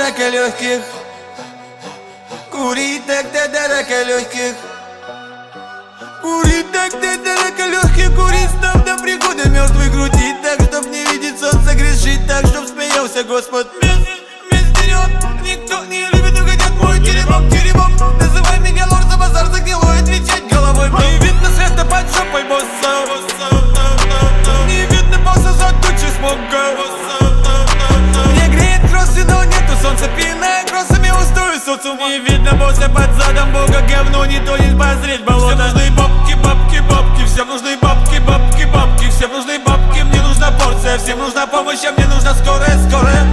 рака легких. Курить тогда до рака легких. Курить тогда до рака легких. Курить став до прихода мертвый. Крутить так, чтоб не видеть солнца. Грешить так, чтоб смеялся Господь. Месть вперед, никто не любит угодят мой теремок. Называй меня лорд за базар, за гнилой отвечать головой. Не видно света под жопой босса. Не видно босса за тучи смога. Мне греет кроссы, но нету солнца. Пиная кроссами устою соцу. Не видно босса под задом Бога. Говно не тонет, позреть болото. Всем нужны бабки, бабки, бабки. Всем нужны бабки, бабки, бабки. Всем нужны бабки, мне нужна порция. Всем нужна помощь, а мне нужна скорая.